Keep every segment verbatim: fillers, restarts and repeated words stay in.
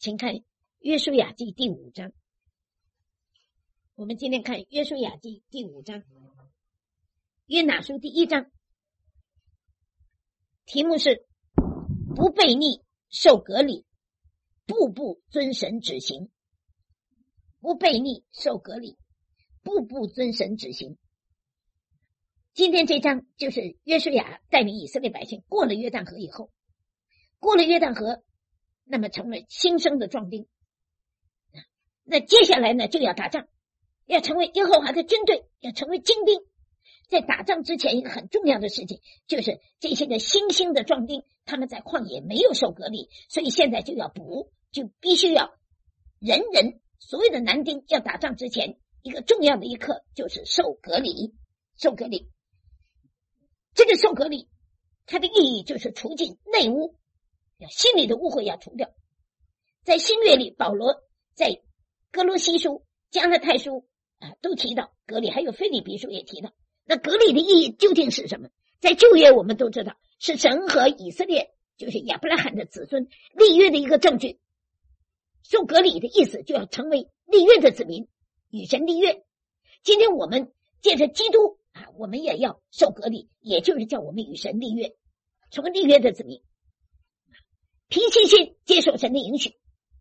请看约书亚记第五章。我们今天看约书亚记第五章，约拿书第一章，题目是不悖逆受革礼，步步遵神旨行。不悖逆受革礼，步步遵神旨行。今天这章就是约书亚带领以色列百姓过了约旦河以后，过了约旦河，那么成为新生的壮丁。那接下来呢，就要打仗，要成为耶和华的军队，要成为精兵。在打仗之前，一个很重要的事情就是这些个新兴的壮丁，他们在旷野没有受革礼，所以现在就要补，就必须要人人所有的男丁要打仗之前，一个重要的一课就是受革礼。受革礼，这个受革礼它的意义就是除尽内污，心里的污秽要除掉。在新约里，保罗在哥罗西书、加拉太书啊都提到革礼，还有腓立比书也提到。那革礼的意义究竟是什么？在旧约我们都知道，是神和以色列，就是亚伯拉罕的子孙立约的一个证据。受革礼的意思就要成为立约的子民，与神立约。今天我们借着基督啊，我们也要受革礼，也就是叫我们与神立约，成为立约的子民，凭信心接受神的允许。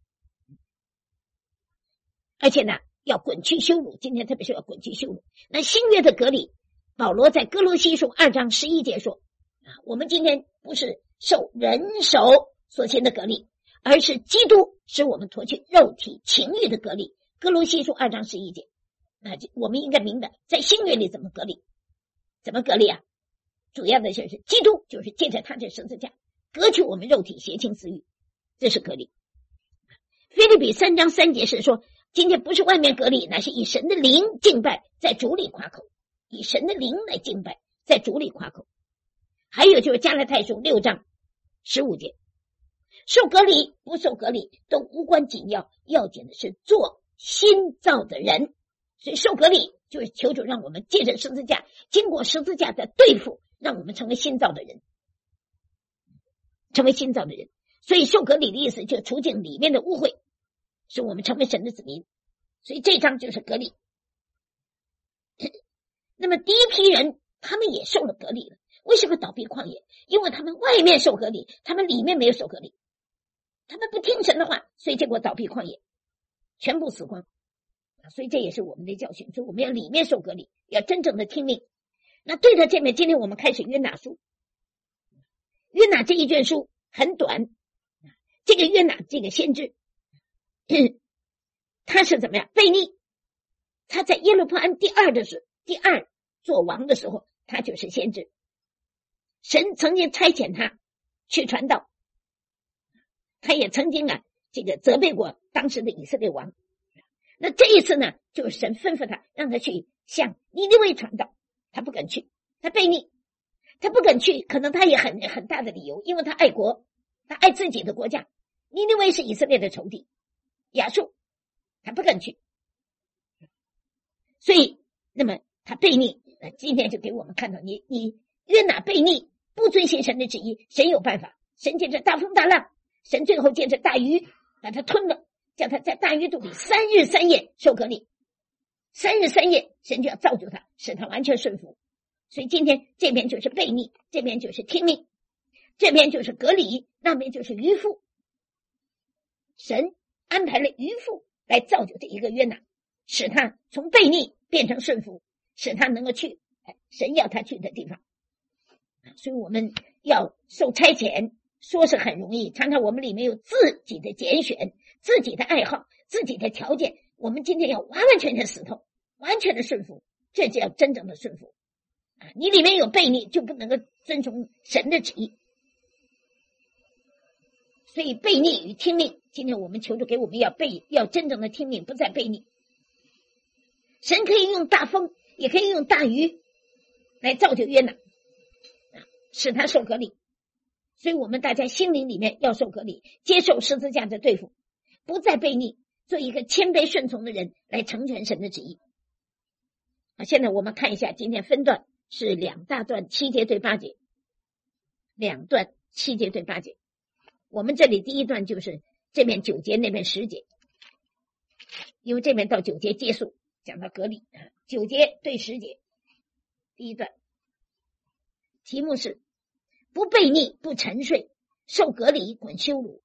而且呢，要滚去羞辱，今天特别是要滚去羞辱。那新约的革礼，保罗在哥罗西书二章十一节说啊，我们今天不是受人手所行的革礼，而是基督使我们脱去肉体情欲的革礼。哥罗西书二章十一节，那我们应该明白，在新约里怎么革礼？怎么革礼啊？主要的就是基督就是借着他这十字架革去我们肉体邪情私欲，这是革礼。腓立比三章三节是说，今天不是外面革礼，乃是以神的灵敬拜，在主里夸口，以神的灵来敬拜，在主里夸口。还有就是加拉太书六章十五节，受革礼不受革礼都无关紧要，要紧的是做新造的人。所以受革礼就是求主让我们借着十字架，经过十字架的对付，让我们成为新造的人，成为新造的人。所以受革礼的意思就是除尽里面的污秽，使我们成为神的子民。所以这章就是革礼。那么第一批人他们也受了革礼了，为什么倒闭旷野？因为他们外面受革礼，他们里面没有受革礼，他们不听神的话，所以结果倒闭旷野，全部死光。所以这也是我们的教训，所以我们要里面受革礼，要真正的听命。那对着这面，今天我们开始约拿书。约拿这一卷书很短，这个约拿这个先知他是怎么样悖逆？他在耶路伯安第二的时第二做王的时候，他就是先知。神曾经差遣他去传道，他也曾经啊这个责备过当时的以色列王。那这一次呢，就是神吩咐他让他去向尼尼微传道，他不敢去，他悖逆，他不敢去，可能他也很很大的理由，因为他爱国，他爱自己的国家。尼尼微是以色列的仇敌，亚述，他不敢去，所以那么他悖逆。今天就给我们看到，你你约拿悖逆，不遵行神的旨意，神有办法，神借着大风大浪，神最后借着大鱼把他吞了，叫他在大鱼肚里三日三夜受革礼，三日三夜神就要造就他，使他完全顺服。所以今天这边就是悖逆，这边就是听命，这边就是革礼，那边就是渔夫。神安排了渔夫来造就这一个约拿，使他从悖逆变成顺服，使他能够去神要他去的地方。所以我们要受差遣，说是很容易，常常我们里面有自己的拣选，自己的爱好，自己的条件，我们今天要完完全全死透，完全的顺服，这叫真正的顺服。啊，你里面有悖逆，就不能够遵从神的旨意。所以悖逆与听命，今天我们求主给我们要悖，要真正的听命，不再悖逆。神可以用大风，也可以用大鱼来造就约拿，使他受革礼。所以我们大家心灵里面要受革礼，接受十字架的对付，不再悖逆，做一个谦卑顺从的人，来成全神的旨意。啊，现在我们看一下，今天分段是两大段，七节对八节，两段七节对八节。我们这里第一段就是这边九节，那边十节，因为这边到九节结束，讲到隔离，九节对十节。第一段题目是不悖逆不沉睡，受隔离滚羞辱。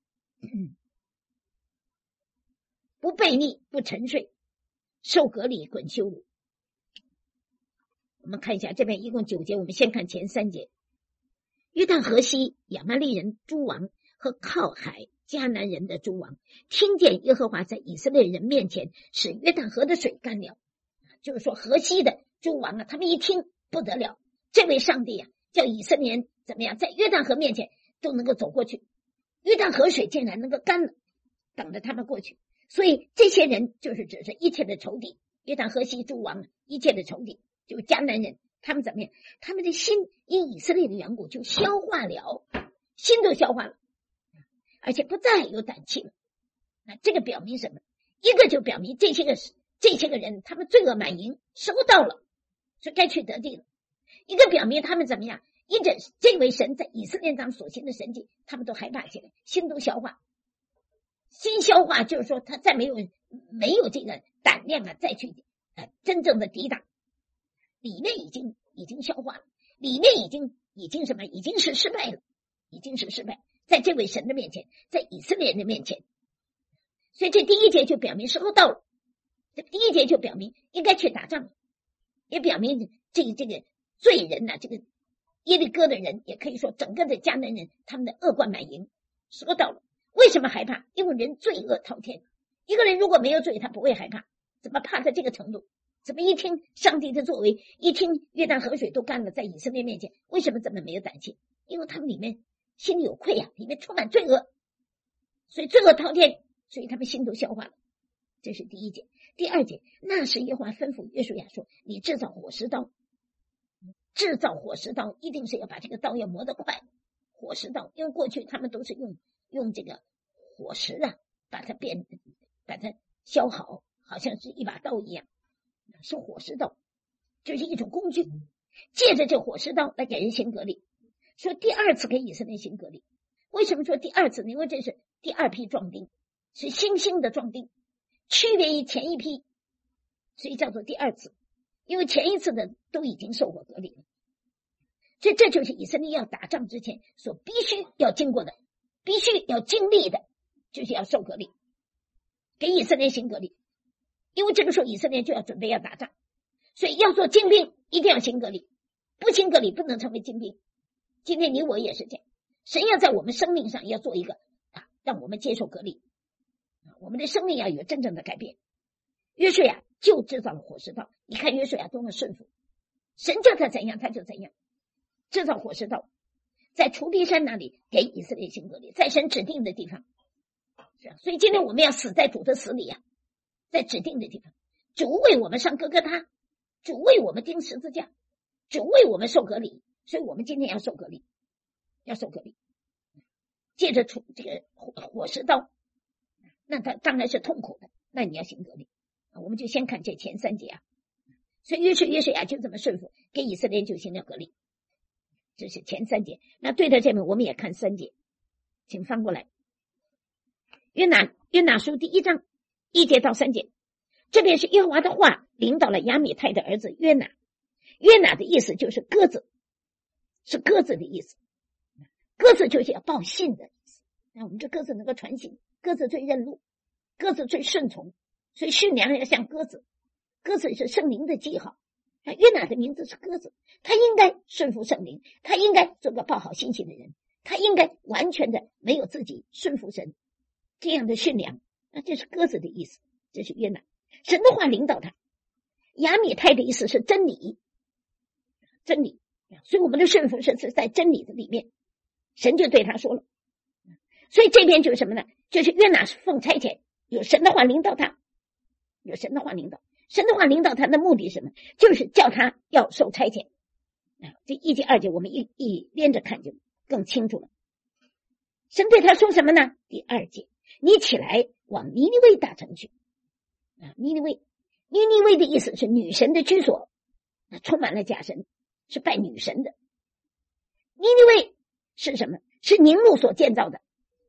不悖逆不沉睡，受隔离滚羞辱。我们看一下这边一共九节，我们先看前三节。约旦河西亚玛力人诸王和靠海迦南人的诸王听见耶和华在以色列人面前使约旦河的水干了，就是说河西的诸王啊，他们一听不得了，这位上帝啊，叫以色列人怎么样，在约旦河面前都能够走过去，约旦河水竟然能够干了，等着他们过去。所以这些人就是指是一切的仇敌，约旦河西诸王一切的仇敌，就是迦南人，他们怎么样？他们的心因以色列的缘故就消化了，心都消化了，而且不再有胆气了。那这个表明什么？一个就表明这些个这些个人他们罪恶满盈，收到了，所以该去得地了。一个表明他们怎么样？因着这位神在以色列上所行的神迹，他们都害怕起来，心都消化。心消化就是说他再没有没有这个胆量啊，再去呃真正的抵挡，里面已经已经消化了，里面已经已经什么已经是失败了，已经是失败，在这位神的面前，在以色列人的面前。所以这第一节就表明时候到了，这第一节就表明应该去打仗，也表明这个这个罪人呐、啊，这个耶利哥的人，也可以说整个的迦南人，他们的恶贯满盈，时候到了。为什么害怕？因为人罪恶滔天，一个人如果没有罪，他不会害怕，怎么怕到这个程度？怎么一听上帝的作为，一听约旦河水都干了，在以色列面前，为什么这么没有胆气？因为他们里面心里有愧啊，里面充满罪恶，所以罪恶滔天，所以他们心都消化了。这是第一节。第二节，那时耶和华吩咐约书亚说，你制造火石刀，制造火石刀一定是要把这个刀要磨得快，火石刀，因为过去他们都是用用这个火石啊，把它变把它削好，好像是一把刀一样，是火石刀，就是一种工具，借着这火石刀来给人行隔离。说第二次给以色列行隔离，为什么说第二次呢？因为这是第二批壮丁，是新兴的壮丁，区别于前一批，所以叫做第二次，因为前一次的都已经受过隔离了。所以这就是以色列要打仗之前所必须要经过的，必须要经历的，就是要受隔离，给以色列行隔离。因为这个时候以色列就要准备要打仗，所以要做精兵一定要行隔离，不行隔离不能成为精兵。今天你我也是这样，神要在我们生命上要做一个啊，让我们接受隔离，我们的生命要有真正的改变。约书亚就制造了火石刀，你看约书亚多么顺服，神叫他怎样他就怎样，制造火石刀，在除皮山那里给以色列行隔离，在神指定的地方。是啊，所以今天我们要死在主的死里啊，在指定的地方，主为我们上哥哥他，主为我们钉十字架，主为我们受隔离，所以我们今天要受隔离，要受隔离，借着出这个火火石刀，那他当然是痛苦的，那你要行隔离。我们就先看这前三节啊，所以约书约书亚就这么顺服，给以色列就行了隔离，这是前三节。那对着这边我们也看三节，请翻过来。约拿约拿书第一章一节到三节，这边是耶和华的话领导了亚米泰的儿子约拿。约拿的意思就是鸽子，是鸽子的意思，鸽子就是要报信的意思。那我们这鸽子能够传信，鸽子最认路，鸽子最顺从，所以驯良要像鸽子，鸽子是圣灵的记号。约拿的名字是鸽子，他应该顺服圣灵，他应该做个报好信息的人，他应该完全的没有自己顺服神这样的驯良，那这是鸽子的意思，这是约拿。神的话领导他。亚米泰的意思是真理，真理，所以我们的顺服是是在真理的里面，神就对他说了。所以这边就是什么呢？就是约拿奉差遣，有神的话领导他，有神的话领导，神的话领导他的目的是什么？就是叫他要受差遣。这一节二节我们一一连着看就更清楚了。神对他说什么呢？第二节，你起来往尼尼微大城去。啊，尼尼微，尼尼微的意思是女神的居所，啊，充满了假神，是拜女神的。尼尼微是什么？是宁录所建造的。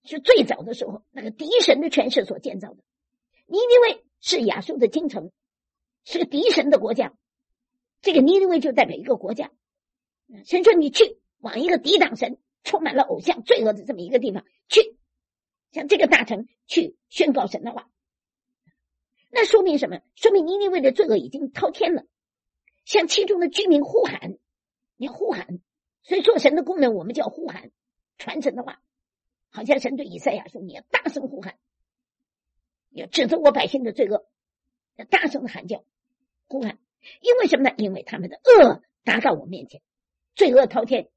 是最早的时候那个敌神的权势所建造的。尼尼微是亚述的京城，是个敌神的国家，这个尼尼微就代表一个国家。神说你去往一个抵挡神充满了偶像罪恶的这么一个地方去，像这个大城去宣告神的话。那说明什么？说明尼尼微的罪恶已经滔天了，向其中的居民呼喊，你要呼喊。所以做神的功能我们叫呼喊，传神的话，好像神对以赛亚说，你要大声呼喊，要指责我百姓的罪恶，要大声的喊叫呼喊。因为什么呢？因为他们的恶达到我面前，罪恶滔天，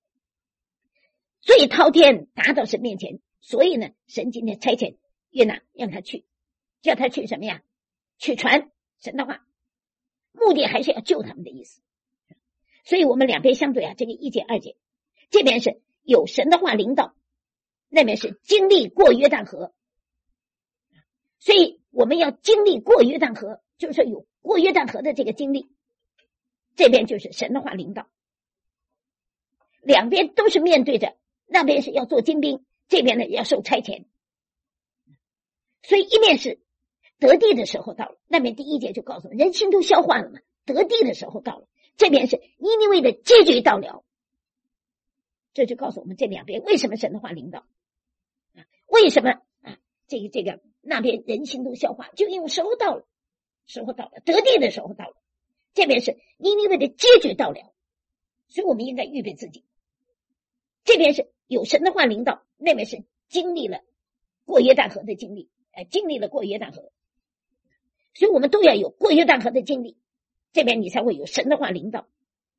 罪滔天达到神面前。所以呢，神今天差遣约拿让他去，叫他去什么呀？去传神的话，目的还是要救他们的意思。所以我们两边相对啊，这个一节二节，这边是有神的话领导，那边是经历过约旦河。所以我们要经历过约旦河，就是说有过约旦河的这个经历，这边就是神的话领导。两边都是面对着，那边是要做精兵，这边呢要受差遣。所以一面是得地的时候到了，那边第一节就告诉我们，人心都消化了嘛，得地的时候到了。这边是尼尼微的结局到了，这就告诉我们这两边为什么神的话领导，为什么啊？这个这个那边人心都消化，就因为时候到了，时候到了，得地的时候到了。这边是尼尼微的结局到了，所以我们应该预备自己。这边是有神的话领导，那边是经历了过约旦河的经历，呃，经历了过约旦河，所以我们都要有过约旦河的经历。这边你才会有神的话领导。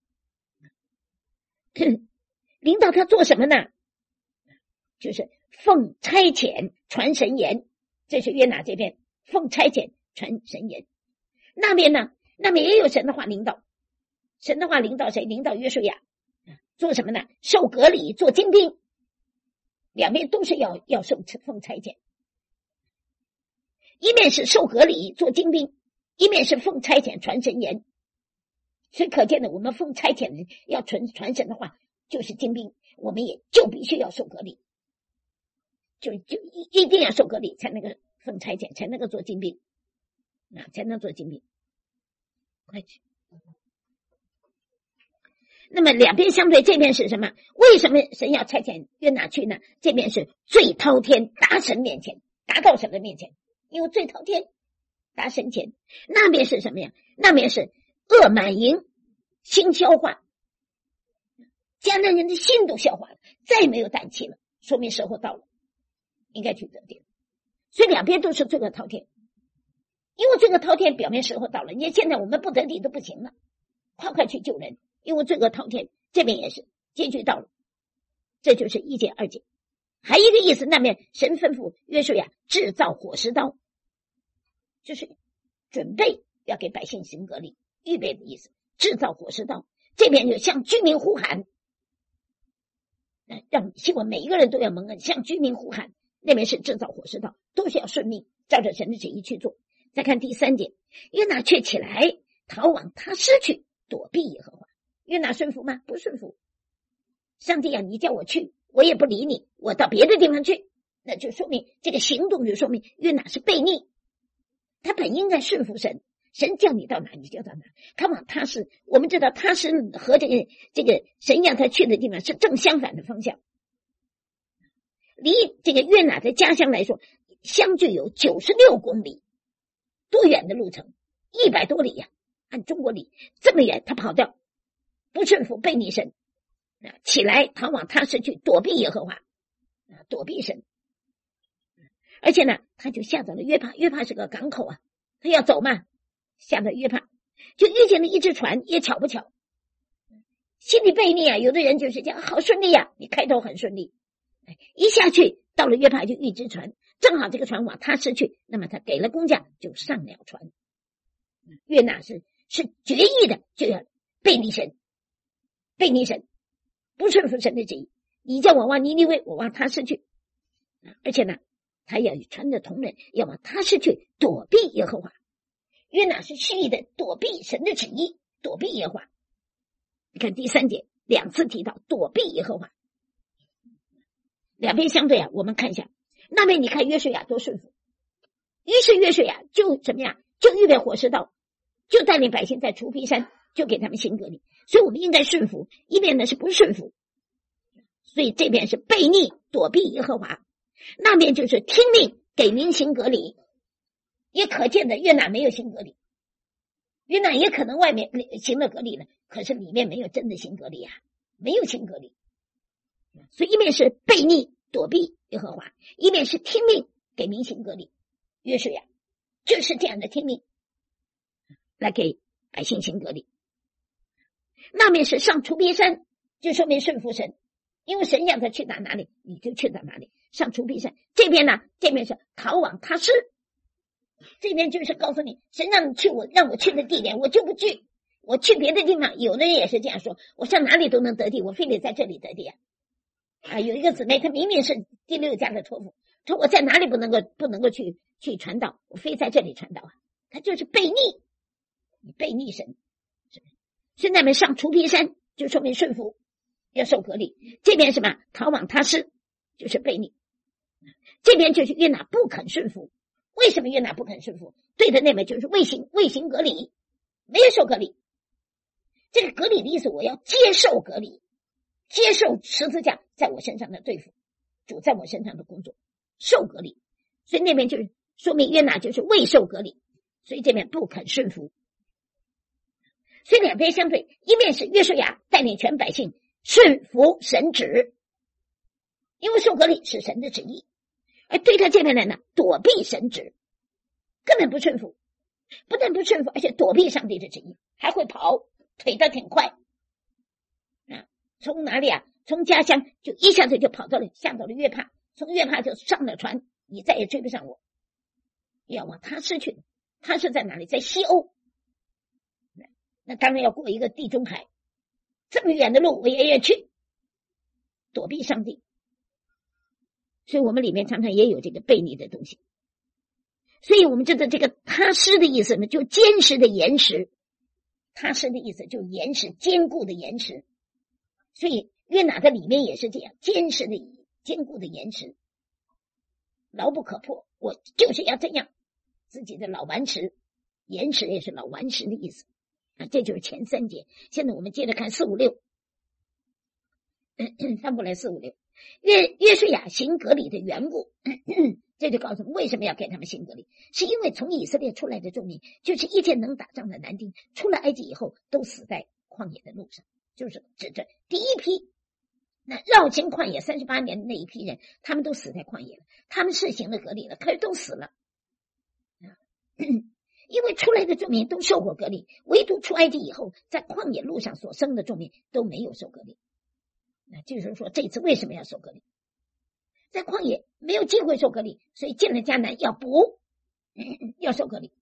领导他做什么呢？就是奉差遣传神言，这是约拿这边奉差遣传神言。那边呢，那边也有神的话领导。神的话领导谁？领导约书亚做什么呢？受隔离，做精兵。两边都是要要受奉差遣，一面是受隔离做精兵，一面是奉差遣传神言。所以可见的，我们奉差遣人要传传神的话，就是精兵，我们也就必须要受隔离，就就一一定要受隔离，才能够奉差遣，才能够做精兵啊，才能做精兵。快去。那么两边相对，这边是什么？为什么神要差遣约拿去呢？这边是最滔天，达神面前，达到神的面前，因为最滔天达神前。那边是什么呀？那边是恶满盈，心消化，迦南人的心都消化了，再也没有胆气了，说明时候到了，应该去得地。所以两边都是罪恶滔天，因为罪恶滔天表面时候到了，你看现在我们不得地都不行了，快快去救人，因为罪恶滔天，这边也是结局到了。这就是一节二节。还有一个意思，那边神吩咐约书亚制造火石刀，就是准备要给百姓行割礼，预备的意思，制造火石刀。这边就向居民呼喊，让希望每一个人都要蒙恩，向居民呼喊。那边是制造火石刀，都是要顺命，照着神的旨意去做。再看第三节，约拿却起来逃往他施去，躲避耶和华。约拿顺服吗？不顺服。上帝啊，你叫我去，我也不理你，我到别的地方去，那就说明这个行动就说明约拿是悖逆。他本应该顺服神，神叫你到哪你就到哪。他往他施，我们知道他施和这个这个神让他去的地方是正相反的方向。离这个约拿的家乡来说，相距有九十六公里，多远的路程？一百多里呀、啊，按中国里这么远，他跑掉，不顺服，悖逆神，啊，起来逃往他施去，躲避耶和华，啊，躲避神。而且呢，他就下到了约帕，约帕是个港口啊，他要走嘛，下到约帕，就遇见了一只船，也巧不巧，心里悖逆啊，有的人就是这样，好顺利呀、啊，你开头很顺利。一下去到了约帕就遇只船，正好这个船往他施去，那么他给了工价就上了船。约拿是是决意的就要背逆神，背逆神，不顺服神的旨意。你叫我往尼尼微，我往他施去，而且呢，他要与船的同人要往他施去，躲避耶和华。约拿是蓄意的躲避神的旨意，躲避耶和华。你看第三节两次提到躲避耶和华。 两边相对啊，我们看一下，那边你看约书亚多顺服，于是约书亚就怎么样，就预备火石道，就带领百姓在除皮山，就给他们行割礼。所以我们应该顺服，一边呢是不顺服，所以这边是悖逆躲避耶和华，那边就是听命给民行割礼。也可见的约拿没有行割礼，约拿也可能外面行了割礼了，可是里面没有真的行割礼啊，没有行割礼。所以一面是悖逆躲避耶和华，一面是听命给民行割礼。约书亚就是这样的听命来给百姓行割礼。那面是上除皮山，就说明顺服神，因为神让他去到哪里你就去到哪里，上除皮山。这边呢，这边是逃往他施，这边就是告诉你神让你去我让我去的地点我就不去，我去别的地方。有的人也是这样说，我上哪里都能得地，我非得在这里得地啊。啊，有一个姊妹她明明是第六家的托付，说我在哪里不能够不能够去去传道，我非在这里传道啊。他就是悖逆，你悖逆神。所以那边上除皮山就说明顺服，要受割礼。这边什么逃往他施，就是悖逆。这边就是约拿不肯顺服。为什么约拿不肯顺服？对的，那边就是未行未行割礼，没有受割礼。这个割礼的意思，我要接受割礼，接受十字架在我身上的对付，主在我身上的工作，受割礼。所以那边就是说明约拿就是未受割礼，所以这边不肯顺服。所以两边相对，一面是约书亚带领全百姓顺服神旨，因为受割礼是神的旨意，而对他这边来呢，躲避神旨，根本不顺服，不但不顺服，而且躲避上帝的旨意，还会跑，腿得挺快啊！从哪里啊？从家乡就一下子就跑到了，下到了约帕，从约帕就上了船，你再也追不上我，要往他失去。他是在哪里？在西欧。那当然要过一个地中海，这么远的路我也要去，躲避上帝。所以我们里面常常也有这个悖逆的东西。所以我们知道这个他施的意思呢，就坚实的岩石。他施的意思就岩石，坚固的岩石。所以约拿的里面也是这样，坚实的坚固的岩石，牢不可破。我就是要这样，自己的老顽石，岩石也是老顽石的意思啊。这就是前三节。现在我们接着看四五六，翻过来四五六。约约书亚行割礼的缘故，这就告诉我们为什么要给他们行割礼，是因为从以色列出来的众民，就是一切能打仗的男丁，出了埃及以后都死在旷野的路上，就是指着第一批那绕行旷野三十八年的那一批人，他们都死在旷野了，他们是行了割礼了，可是都死了因为出来的众民都受过割礼，唯独出埃及以后在旷野路上所生的众民都没有受割礼。那就是说这次为什么要受割礼，在旷野没有机会受割礼，所以进了迦南要补、嗯、要受割礼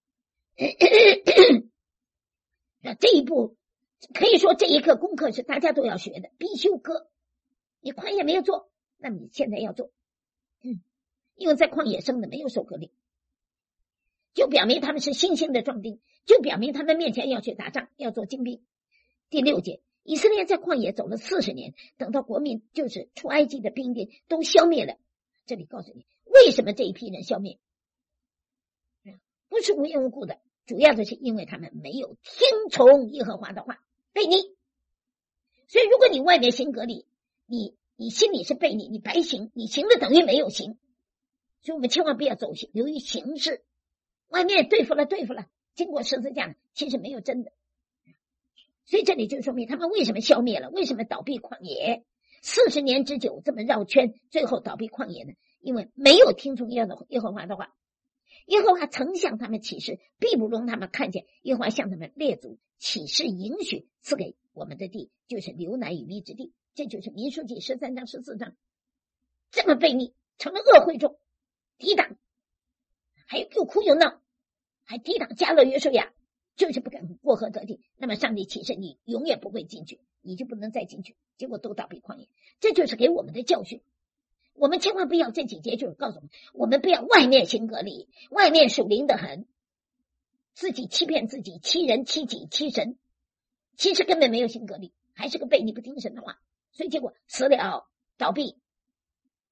那这一步可以说这一课功课是大家都要学的必修课，你旷野没有做，那你现在要做、嗯、因为在旷野生的没有受割礼，就表明他们是新兴的壮丁，就表明他们面前要去打仗，要做精兵。第六节，以色列在旷野走了四十年，等到国民就是出埃及的兵丁都消灭了。这里告诉你为什么这一批人消灭，不是无缘无故的，主要的是因为他们没有听从耶和华的话，悖逆。所以如果你外面行割礼，你你心里是悖逆，你白行，你行的等于没有行。所以我们千万不要走流于形式，外面对付了对付了，经过十字架其实没有真的。所以这里就说明他们为什么消灭了，为什么倒闭旷野四十年之久，这么绕圈，最后倒闭旷野呢？因为没有听从耶和华的话。耶和华曾向他们起誓，必不容他们看见耶和华向他们列祖起誓应许赐给我们的地，就是流奶与蜜之地。这就是民数记十三章十四章，这么悖逆，成了恶会众，抵挡，还又哭又闹，还抵挡加勒约书亚，就是不敢过河得地。那么上帝起誓你永远不会进去，你就不能再进去，结果都倒闭旷野。这就是给我们的教训，我们千万不要，这几节就是告诉我们，我们不要外面行割礼，外面属灵的很，自己欺骗自己，欺人欺己欺神，其实根本没有行割礼，还是个悖逆不听神的话，所以结果死了倒闭。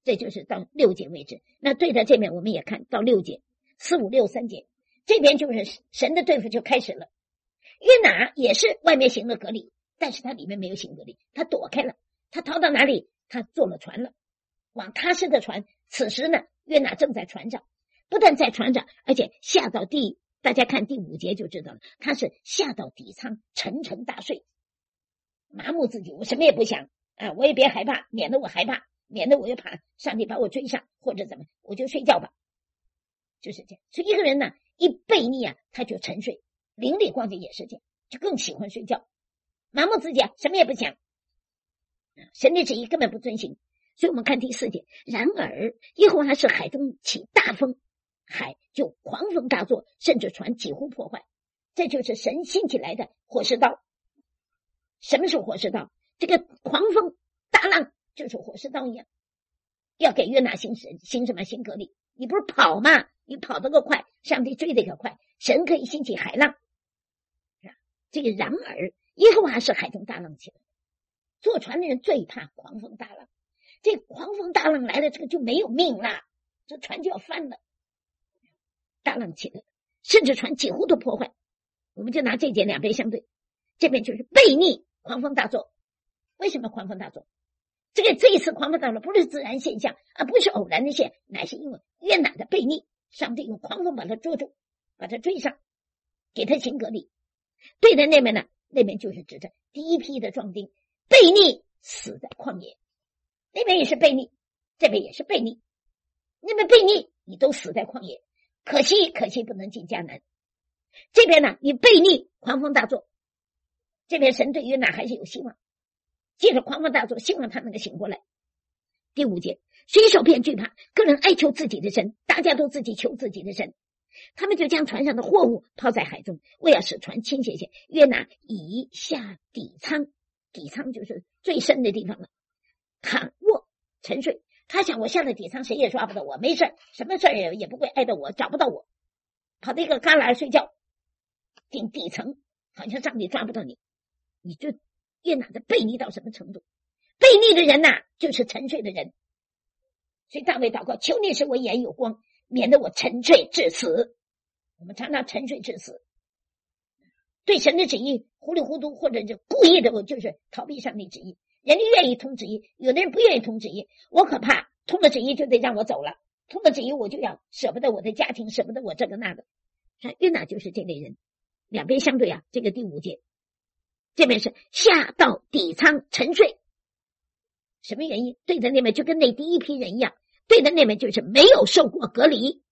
这就是到六节为止。那对着这边我们也看到六节，四五六三节，这边就是神的对付就开始了。约拿也是外面行了隔离，但是他里面没有行隔离，他躲开了，他逃到哪里？他坐了船了，往他施的船。此时呢，约拿正在船上，不但在船上，而且下到地，大家看第五节就知道了，他是下到底舱，沉沉大睡，麻木自己，我什么也不想啊，我也别害怕，免得我害怕，免得我又怕上帝把我追上或者怎么，我就睡觉吧，就是这样。所以一个人呢，一悖逆啊，他就沉睡。邻里光景也是这样，就更喜欢睡觉，麻木自己啊，什么也不想，神的旨意根本不遵行。所以我们看第四节，然而耶和华使海中起大风，海就狂风大作，甚至船几乎破坏。这就是神兴起来的火石刀。什么是火石刀？这个狂风大浪就是火石刀一样，要给约拿行神行什么行格力？你不是跑吗？你跑得个快，上帝追得个快，神可以兴起海浪。这个然而耶和华是海中大浪起来，坐船的人最怕狂风大浪，这狂风大浪来了，这个就没有命了，这船就要翻了。大浪起来，甚至船几乎都破坏。我们就拿这节两边相对，这边就是悖逆，狂风大作。为什么狂风大作？这个这一次狂风大作不是自然现象，而不是偶然的现，乃是因为约拿的悖逆，上帝用狂风把他捉住，把他追上，给他行隔离。对的那边呢，那边就是指着第一批的壮丁悖逆死在旷野，那边也是悖逆，这边也是悖逆，那边悖逆你都死在旷野，可惜可惜不能进迦南。这边呢，你悖逆狂风大作，这边神对约拿还是有希望，借着狂风大作，希望他能够醒过来。第五节，水手便惧怕，个人哀求自己的神，大家都自己求自己的神。他们就将船上的货物抛在海中，为要使船倾斜些。约拿以下底舱，底舱就是最深的地方了，躺卧沉睡。他想，我下了底舱，谁也抓不到我，没事，什么事也也不会挨到我，找不到我，跑到一个旮旯睡觉，进底层，好像上帝抓不到你。你就约拿的悖逆到什么程度？悖逆的人呐、啊，就是沉睡的人。所以大卫祷告，求你使我眼有光，免得我沉睡至死。我们常常沉睡至死，对神的旨意糊里糊涂，或者是故意的，我就是逃避上帝旨意。人家愿意通旨意，有的人不愿意通旨意，我可怕通了旨意就得让我走了，通了旨意我就要舍不得我的家庭，舍不得我这个那个。约拿就是这类人，两边相对啊。这个第五节，这边是下到底舱沉睡，什么原因？对的那边就跟那第一批人一样，对的那边就是没有受过隔离，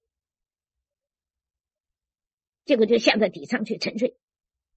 结果就下到底舱去沉睡，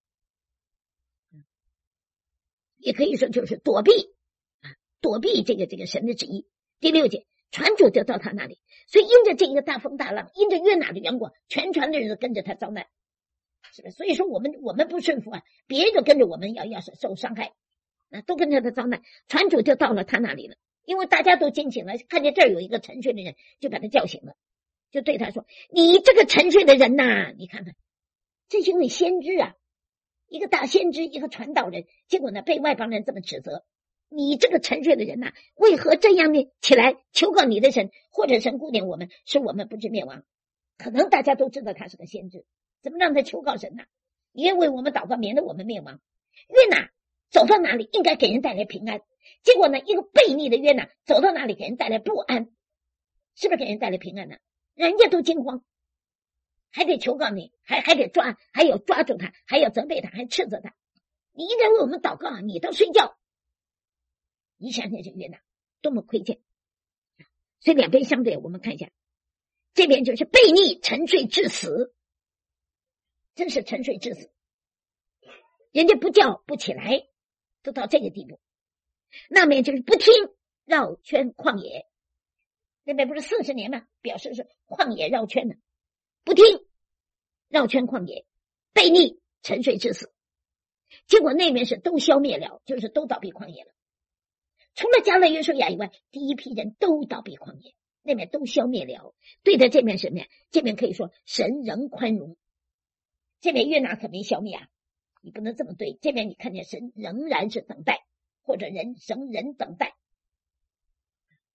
也可以说就是躲避啊，躲避这个这个神的旨意。第六节，船主就到他那里，所以因着这一个大风大浪，因着约拿的缘故，全船的人都跟着他遭难，是不是？所以说我们我们不顺服啊，别人都跟着我们要要是受伤害，那都跟着他遭难。船主就到了他那里了，因为大家都惊醒了，看见这儿有一个沉睡的人，就把他叫醒了，就对他说：“你这个沉睡的人呐、啊，你看看，这就是先知啊，一个大先知，一个传道人，结果呢被外邦人这么指责。你这个沉睡的人呐、啊，为何这样呢？起来求告你的神，或者神顾念我们，使我们不致灭亡。可能大家都知道他是个先知，怎么让他求告神呢、啊？你也为我们祷告，免得我们灭亡。约拿走到哪里应该给人带来平安，结果呢，一个悖逆的约拿走到哪里给人带来不安，是不是给人带来平安呢？人家都惊慌，还得求告你，还还得抓，还要抓住他，还要责备他，还斥责他。你应该为我们祷告，你都睡觉。你想想这约拿多么亏欠。所以两边相对，我们看一下，这边就是悖逆沉睡致死，真是沉睡致死，人家不叫不起来，都到这个地步。那边就是不听，绕圈旷野，那边不是四十年吗？表示是旷野绕圈呢，不听，绕圈旷野，悖逆沉睡致死。结果那边是都消灭了，就是都倒闭旷野了。除了迦勒约书亚以外，第一批人都倒闭旷野，那边都消灭了。对的，这边什么呀？这边可以说神仍宽容，这边约拿可没消灭啊，你不能这么对。这边你看见神仍然是等待，或者人神人等待。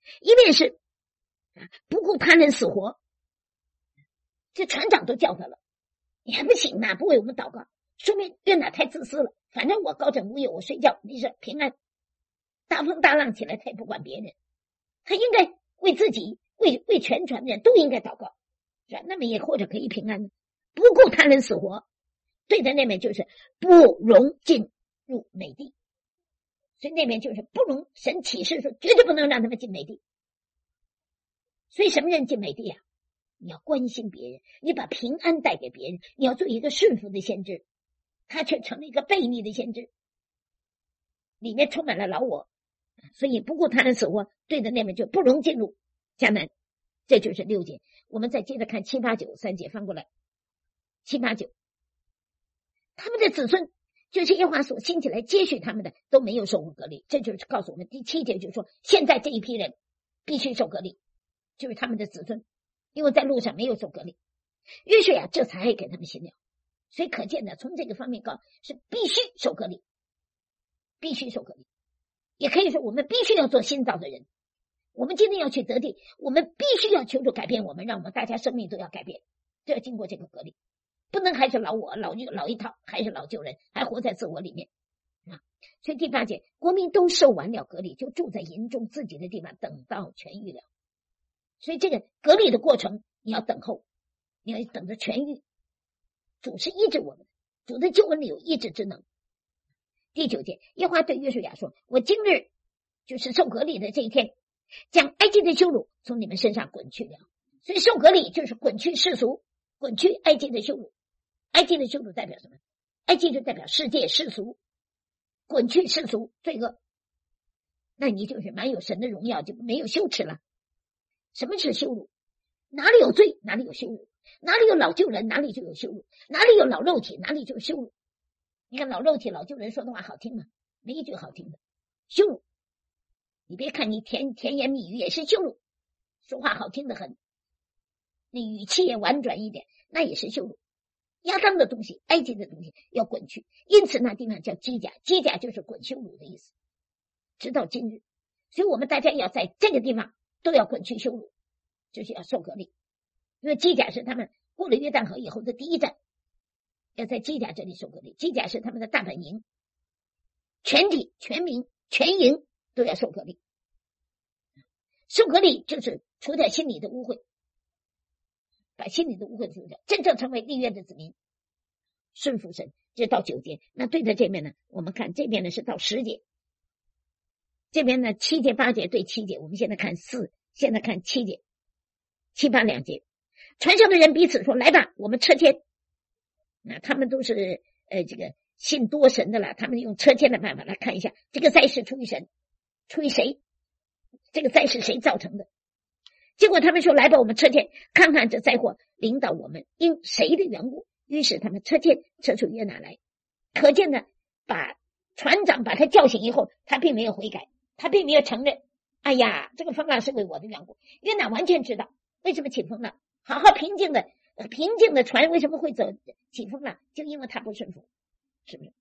一面是不顾他人死活，这船长都叫他了，你还不行呢，不为我们祷告，说明约拿太自私了。反正我高枕无忧，我睡觉没事平安，大风大浪起来他也不管别人，他应该为自己为为全船的人都应该祷告，是吧？那么也或者可以平安呢，不顾他人死活。对的那边就是不容进入美地，所以那边就是不容，神启示说绝对不能让他们进美地。所以什么人进美地啊？你要关心别人，你把平安带给别人，你要做一个顺服的先知，他却成了一个悖逆的先知，里面充满了老我，所以不顾他人死活，对的那边就不容进入迦南。这就是六节。我们再接着看七八九三节，翻过来七八九，他们的子孙就是耶和华所兴起来接续他们的都没有受过隔离，这就是告诉我们第七节，就是说现在这一批人必须受隔离，就是他们的子孙，因为在路上没有受隔离。约书亚这才给他们新料，所以可见的从这个方面告是必须受隔离，必须受隔离。也可以说我们必须要做新造的人，我们今天要去得地，我们必须要求助改变我们，让我们大家生命都要改变，都要经过这个隔离，不能还是老我老老一套，还是老旧人，还活在自我里面啊。所以第八节，国民都受完了隔离，就住在营中自己的地方，等到痊愈了。所以这个隔离的过程你要等候，你要等着痊愈。主是医治我们，主的救恩里有医治之能。第九节，耶和华对约书亚说，我今日就是受隔离的这一天，将埃及的羞辱从你们身上滚去了。所以受隔离就是滚去世俗，滚去埃及的羞辱。埃及的羞辱代表什么？埃及就代表世界世俗，滚去世俗罪恶，那你就是满有神的荣耀，就没有羞耻了。什么是羞辱？哪里有罪哪里有羞辱，哪里有老旧人哪里就有羞辱，哪里有老肉体哪里就有羞辱。你看老肉体老旧人说的话好听吗？没一句好听的，羞辱。你别看你甜甜言蜜语也是羞辱，说话好听的很，那语气也婉转一点，那也是羞辱。亚当的东西，埃及的东西要滚去，因此那地方叫基甲，基甲就是滚羞辱的意思。直到今日，所以我们大家要在这个地方都要滚去羞辱，就是要受隔离。因为基甲是他们过了约旦河以后的第一站，要在基甲这里受隔离。基甲是他们的大本营，全体全民全营都要受隔离。受隔离就是除掉心里的污秽，把心里的污秽除掉，真正成为立约的子民，顺服神。这到九节。那对着这边呢，我们看这边呢是到十节，这边呢七节八节对七节。我们现在看四，现在看七节，七八两节。船上的人彼此说，来吧，我们车迁。那他们都是呃这个信多神的了，他们用车迁的办法来看一下这个灾是出于神，出于谁，这个灾是谁造成的。结果他们说，来吧，我们车迁，看看这灾祸领导我们因谁的缘故。于是他们车迁，车出约拿来。可见呢，把船长把他叫醒以后，他并没有悔改，他并没有承认，哎呀，这个风浪是为我的缘故。约拿完全知道为什么起风浪，好好平静的平静的船为什么会走起风浪，就因为他不顺服，是不是？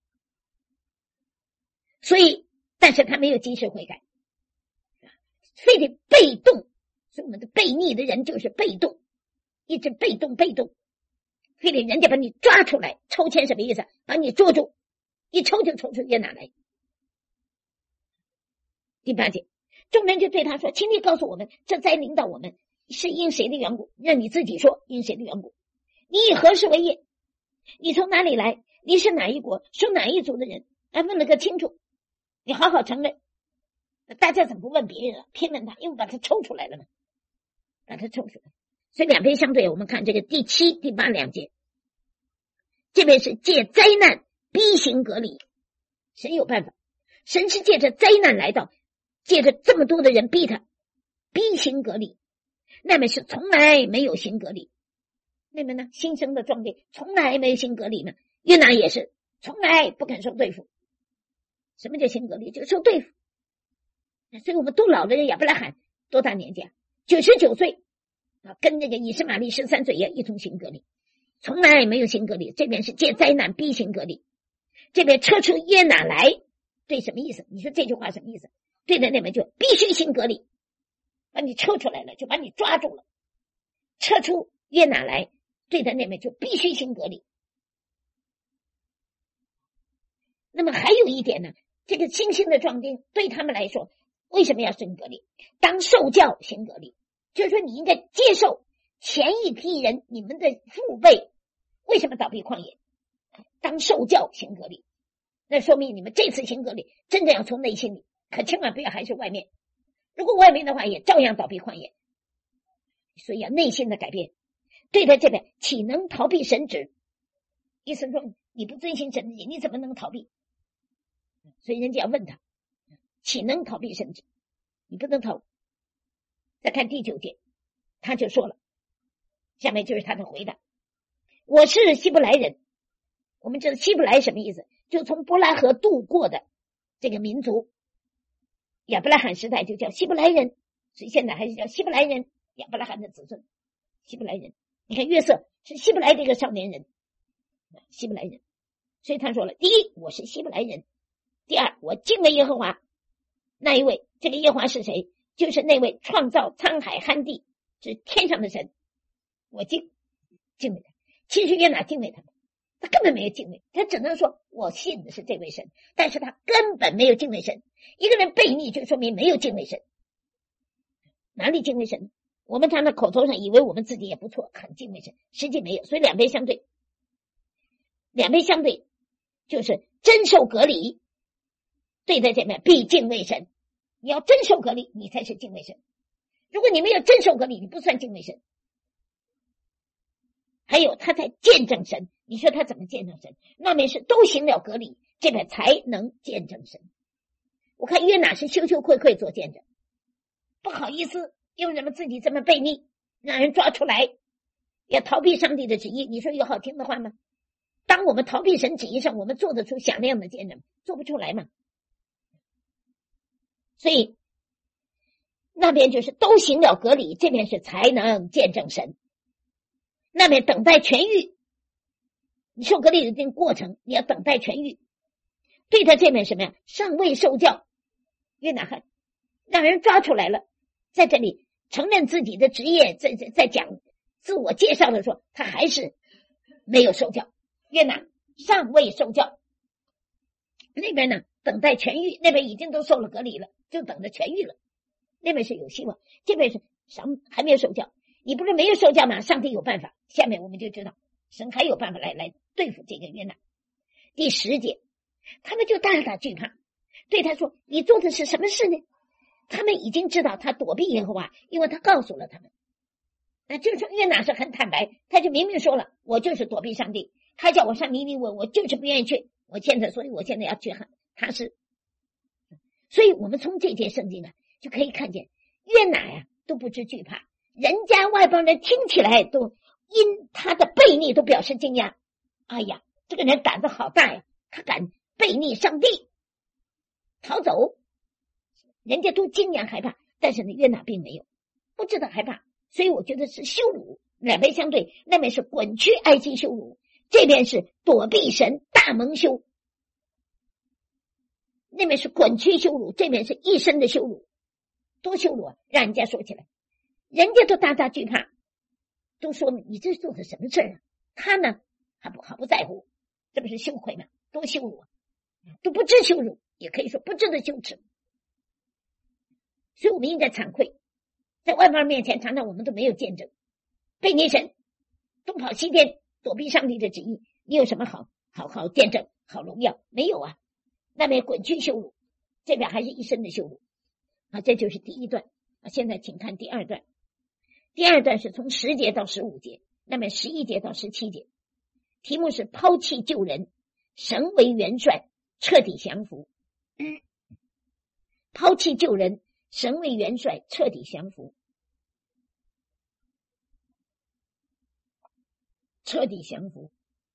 所以但是他没有及时悔改，非得被动。所以我们的悖逆的人就是被动，一直被动被动，非得人家把你抓出来。抽签什么意思？把你捉住，一抽就抽出约拿来。第八节，众人就对他说，请你告诉我们，这灾领导我们是因谁的缘故？让你自己说，因谁的缘故？你以何事为业？你从哪里来？你是哪一国？属哪一族的人？哎，问了个清楚，你好好承认。大家怎么不问别人了？偏问他，因为把他抽出来了嘛，把他抽出来。所以两边相对，我们看这个第七第八两节，这边是借灾难逼行隔离。神有办法，神是借着灾难来到，借着这么多的人逼他逼行隔离。那么是从来没有行隔离，那么呢新生的壮烈从来没有行隔离呢。约拿也是从来不肯受对付。什么叫行隔离？就是受对付。所以我们都老的人亚伯拉罕多大年纪啊？九十九岁啊，跟那个以实玛利十三岁也一同行隔离，从来没有行隔离。这边是借灾难逼行隔离，这边撤出约拿来，对什么意思？你说这句话什么意思？对的，那边就必须行隔离， 把你撤出来了，就把你抓住了，撤出约拿来，对他那边就必须行隔离。那么还有一点呢，这个新兴的壮丁对他们来说，为什么要行隔离？当受教行隔离，就是说你应该接受前一批人，你们的父辈为什么倒闭旷野？当受教行隔离，那说明你们这次行隔离真的要从内心里，可千万不要还是外面。如果外面的话，也照样倒闭旷野。所以要内心的改变。对他这边岂能逃避神旨？意思说你不遵行神旨，你怎么能逃避？所以人家要问他，岂能逃避神旨？你不能逃。再看第九节，他就说了，下面就是他的回答：我是希伯来人。我们知道希伯来什么意思？就从伯拉河渡过的这个民族，亚伯拉罕时代就叫希伯来人，所以现在还是叫希伯来人，亚伯拉罕的子孙，希伯来人。你看约瑟是希伯来这个少年人，希伯来人。所以他说了，第一，我是希伯来人；第二，我敬畏耶和华。那一位，这个耶和华是谁？就是那位创造沧海旱地，是天上的神。我敬敬畏他。其实约拿敬畏他们，他根本没有敬畏，他只能说我信的是这位神，但是他根本没有敬畏神。一个人悖逆就说明没有敬畏神。哪里敬畏神？我们常常口头上以为我们自己也不错，很敬畏神，实际没有。所以两边相对，两边相对就是真受隔离，对待这边必敬畏神。你要真受隔离，你才是敬畏神。如果你没有真受隔离，你不算敬畏神。还有他在见证神，你说他怎么见证神？那边是都行了隔离，这边才能见证神。我看约拿是羞羞愧愧做见证，不好意思，因为什么自己这么悖逆，让人抓出来，要逃避上帝的旨意。你说有好听的话吗？当我们逃避神旨意上，我们做得出响亮的见证，做不出来嘛。所以那边就是都行了隔离，这边是才能见证神。那边等待痊愈，你受隔离的这个过程，你要等待痊愈。对他这边什么呀？尚未受教，约拿汉让人抓出来了，在这里承认自己的职业，在在在讲自我介绍的时候，他还是没有受教。约拿尚未受教，那边呢等待痊愈，那边已经都受了隔离了，就等着痊愈了。那边是有希望，这边是尚还没有受教。你不是没有受教吗？上帝有办法。下面我们就知道神还有办法来来对付这个约拿。第十节，他们就大大惧怕，对他说，你做的是什么事呢？他们已经知道他躲避耶和华，因为他告诉了他们。那就是说约拿是很坦白，他就明明说了，我就是躲避上帝，他叫我上尼尼微，我就是不愿意去，我现在所以我现在要去他是。所以我们从这节圣经啊就可以看见约拿呀都不知惧怕，人家外邦人听起来都因他的悖逆都表示惊讶。哎呀，这个人胆子好大呀，他敢悖逆上帝逃走，人家都惊讶害怕。但是呢，约拿并没有，不知道害怕。所以我觉得是羞辱，两边相对，那边是滚去埃及羞辱，这边是躲避神大蒙羞。那边是滚去羞辱，这边是一生的羞辱。多羞辱啊，让人家说起来，人家都大大惧怕，都说你这做的什么事啊？他呢还不毫不在乎，这不是羞愧吗？多羞辱啊，都不知羞辱，也可以说不知的羞耻。所以我们应该惭愧，在外邦人面前常常我们都没有见证，悖逆神，东跑西颠，躲避上帝的旨意，你有什么好好好见证好荣耀？没有啊。那边滚去羞辱，这边还是一生的羞辱啊。这就是第一段啊。现在请看第二段，第二段是从十节到十五节，那么十一节到十七节，题目是抛弃旧人，神为元帅，彻底降服。嗯，抛弃旧人，神为元帅，彻底降服。彻底降服。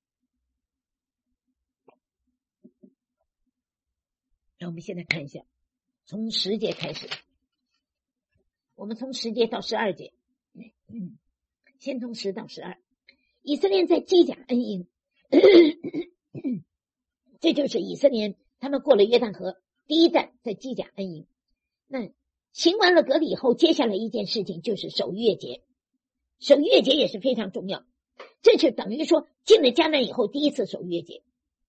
那我们现在看一下，从十节开始，我们从十节到十二节，嗯，先从十到十二。以色列在基甲恩营，这就是以色列他们过了约旦河，第一站在基甲恩营。那行完了格礼以后，接下来一件事情就是守月节。守月节也是非常重要，这就等于说进了迦南以后第一次守月节。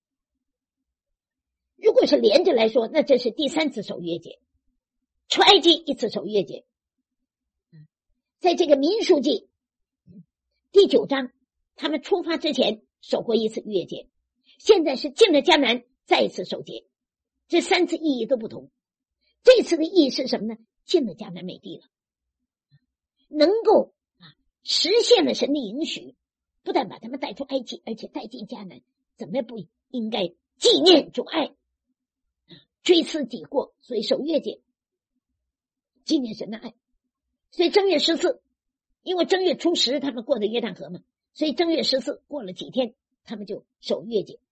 如果是连着来说，那这是第三次守月节。出埃及一次守月节，在这个民数记第九章，他们出发之前守过一次月节，现在是进了迦南再一次守节，这三次意义都不同。这次的意义是什么呢？进了迦南美地了，能够啊实现了神的应许，不但把他们带出埃及，而且带进迦南，怎么不应该纪念主爱，追思己过？所以守月节纪念神的爱。所以正月十四，因为正月初十他们过的约旦河嘛，所以正月十四过了几天他们就守月节。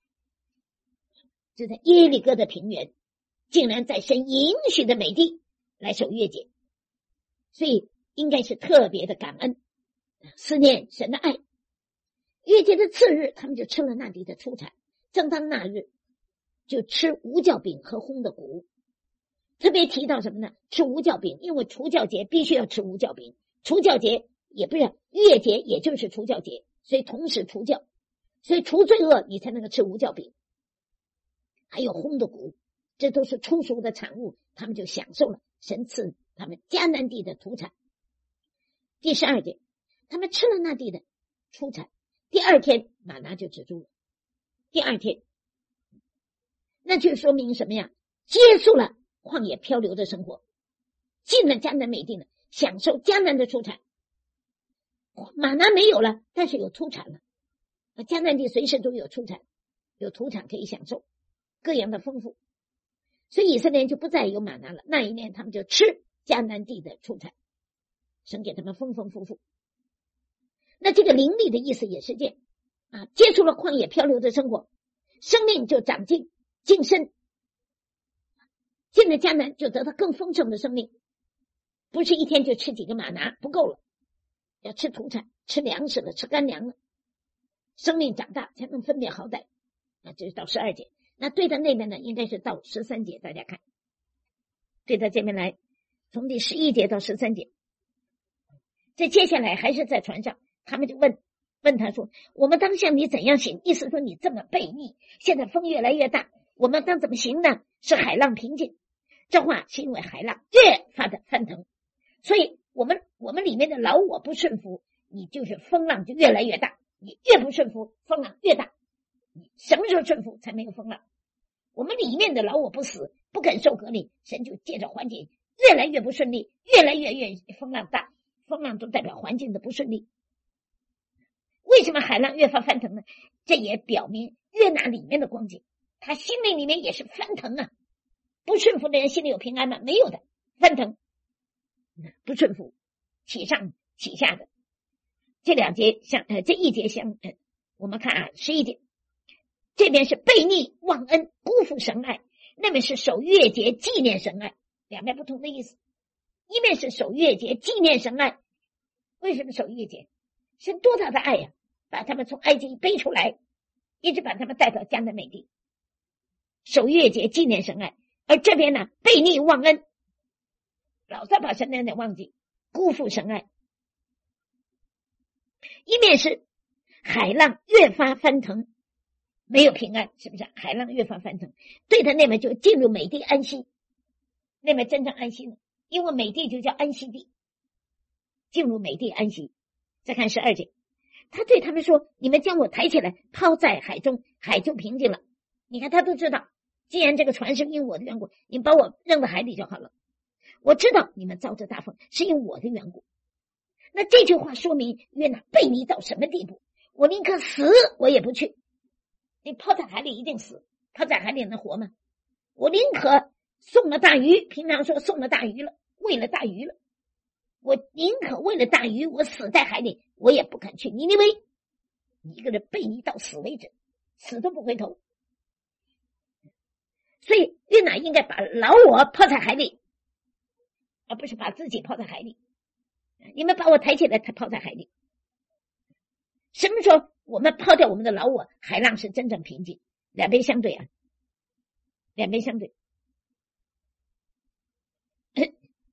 就在耶利哥的平原，竟然在神应许的美地来守月节，所以应该是特别的感恩，思念神的爱。月节的次日，他们就吃了那地的出产，正当那日就吃无酵饼和烘的谷。特别提到什么呢？吃无酵饼，因为除酵节必须要吃无酵饼，除酵节也不是月节，也就是除酵节，所以同时除酵，所以除罪恶你才能够吃无酵饼。还有烘的谷，这都是初熟的产物，他们就享受了神赐他们迦南地的土产。第十二节，他们吃了那地的出产，第二天玛拿就止住了。第二天，那就说明什么呀？结束了旷野漂流的生活，进了迦南美地了，享受迦南的出产。玛拿没有了，但是有土产了。迦南地随时都有出产，有土产可以享受，各样的丰富。所以以色列人就不再有玛拿了，那一年他们就吃迦南地的出产，神给他们丰丰富富。那这个灵力的意思也是这样啊，接触了旷野漂流的生活，生命就长进晋升，进了迦南就得到更丰盛的生命，不是一天就吃几个玛拿不够了，要吃土产，吃粮食了，吃干粮了，生命长大才能分辨好歹。那这是到十二节。那对到那边呢，应该是到十三节，大家看，对到这边来，从第十一节到十三节。这接下来还是在船上，他们就问问他说，我们当向你怎样行？意思说你这么悖逆，现在风越来越大，我们当怎么行呢？是海浪平静。这话是因为海浪越发的翻腾，所以我们我们里面的老我不顺服，你就是风浪就越来越大，你越不顺服，风浪越大。你什么时候顺服才没有风浪？我们里面的老我不死，不肯受隔离，神就借着环境越来越不顺利，越来越越风浪大，风浪都代表环境的不顺利。为什么海浪越发翻腾呢？这也表明约拿里面的光景，他心灵里面也是翻腾啊。不顺服的人心里有平安吗？没有的，翻腾，不顺服，起上起下的。这两节相呃这一节相呃，我们看啊，十一节。这边是悖逆忘恩辜负神爱，那边是守月节纪念神爱，两边不同的意思。一面是守月节纪念神爱，为什么守月节？神多大的爱呀、啊，把他们从埃及背出来，一直把他们带到迦南美地，守月节纪念神爱。而这边呢，悖逆忘恩，老在把神的恩忘记，辜负神爱。一面是海浪越发翻腾，没有平安，是不是？海浪越发翻腾，对他那边就进入美地安息，那边真正安息了，因为美地就叫安息地，进入美地安息。再看十二节，他对他们说，你们将我抬起来抛在海中，海就平静了。你看他都知道，既然这个船是因我的缘故，你把我扔到海里就好了。我知道你们遭这大风是因我的缘故。那这句话说明约拿悖逆到什么地步？我宁可死我也不去。你泡在海里一定死，泡在海里能活吗？我宁可送了大鱼，平常说送了大鱼了，喂了大鱼了，我宁可为了大鱼我死在海里，我也不肯去尼尼微。你一个人悖逆到死为止，死都不回头。所以约拿应该把老我泡在海里，而不是把自己泡在海里。你们把我抬起来，他泡在海里。什么时候我们抛掉我们的老我，海浪是真正平静。两边相对啊，两边相对。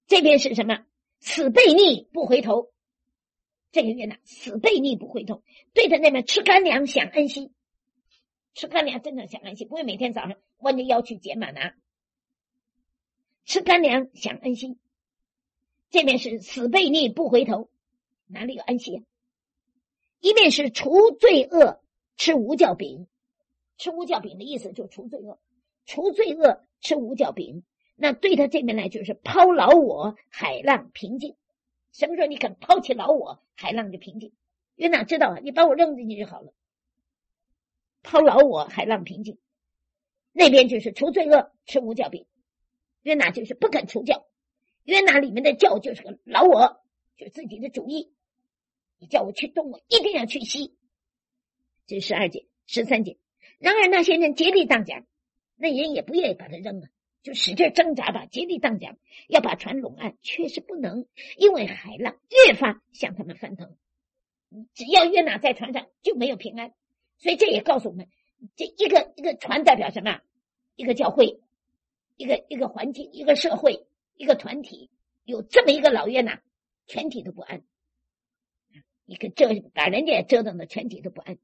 这边是什么？死背逆不回头。这个月呢，死背逆不回头，对着那边吃干粮享安息，吃干粮真正享安息，不会每天早上弯着腰去解满拿，吃干粮享安息。这边是死背逆不回头，哪里有安息啊？一面是除罪恶吃无酵饼，吃无酵饼的意思就除罪恶，除罪恶吃无酵饼，那对他这边来就是抛老我，海浪平静。什么时候你肯抛弃老我，海浪就平静。约拿知道啊，你把我扔进去就好了。抛老我，海浪平静。那边就是除罪恶吃无酵饼，约拿就是不肯除酵。约拿里面的酵就是个老我，就是自己的主意。你叫我去东，我一定要去西。这是十二节、十三节。然而那些人竭力荡桨，那人也不愿意把它扔了，就使劲挣扎吧，竭力荡桨，要把船拢岸，确实不能，因为海浪越发向他们翻腾。只要约拿在船上，就没有平安。所以这也告诉我们，这一个一个船代表什么？一个教会，一个一个环境，一个社会，一个团体，有这么一个老约拿，全体都不安。你看这把人家折腾的全体都不安，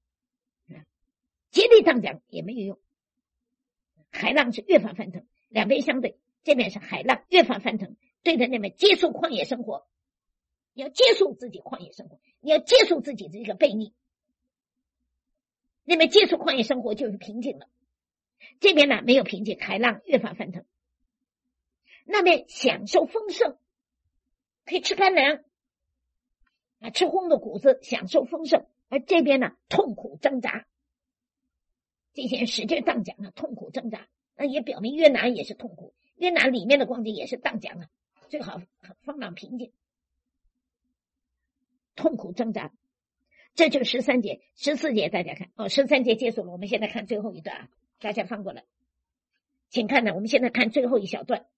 竭力荡桨也没有用。海浪是越发翻腾，两边相对，这边是海浪越发翻腾，对着那边结束旷野生活。你要结束自己旷野生活，你要结束自己的一个悖逆。那边结束旷野生活就是平静了，这边呢没有平静，海浪越发翻腾。那边享受丰盛，可以吃干粮啊，吃烘的谷子，享受丰盛。而这边呢痛苦挣扎，这些人使劲荡桨啊，痛苦挣扎，那也表明约拿也是痛苦，约拿里面的光景也是荡桨啊，最好风浪平静，痛苦挣扎。这就是十三节、十四节，大家看哦，十三节结束了，我们现在看最后一段啊，大家翻过来，请看呢，我们现在看最后一小段。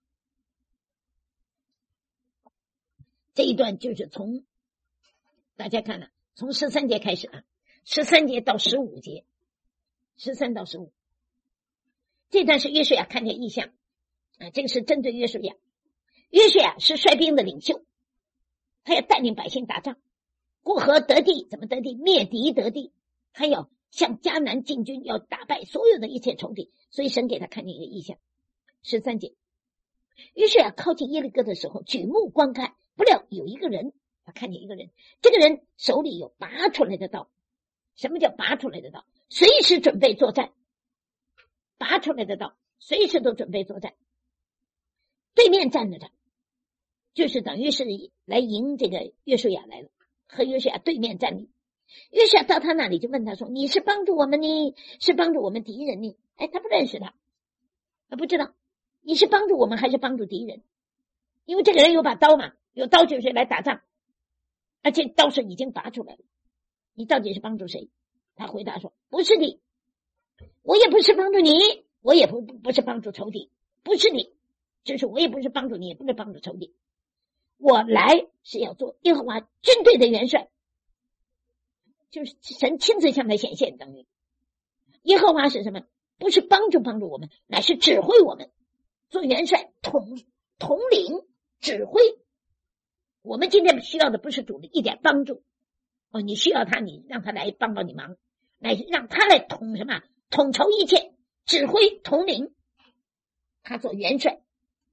这一段就是从大家看了，从十三节开始啊，十三节到十五节，十三到十五，这段是约书亚看见异象啊，这个是针对约书亚。约书亚是率兵的领袖，他要带领百姓打仗，过河得地，怎么得地？灭敌得地，他要向迦南进军，要打败所有的一切仇敌，所以神给他看见一个异象。十三节，约书亚靠近耶利哥的时候，举目观看，不料有一个人，他看见一个人，这个人手里有拔出来的刀。什么叫拔出来的刀？随时准备作战，拔出来的刀，随时都准备作战。对面站着他，就是等于是来迎这个约书亚来了，和约书亚对面站立。约书亚到他那里就问他说：“你是帮助我们呢，是帮助我们敌人呢？”哎，他不认识他，他不知道你是帮助我们还是帮助敌人，因为这个人有把刀嘛，有刀就是来打仗，而且刀是已经拔出来了。你到底是帮助谁？他回答说：“不是你，我也不是帮助你，我也不不是帮助仇敌，不是你，就是我也不是帮助你，也不是帮助仇敌。我来是要做耶和华军队的元帅。”就是神亲自向他显现，等于耶和华是什么？不是帮助帮助我们，乃是指挥我们做元帅，统统领指挥。我们今天需要的不是主的一点帮助哦，你需要他，你让他来帮帮你忙，乃是让他来统什么？统筹一切，指挥统领，他做元帅。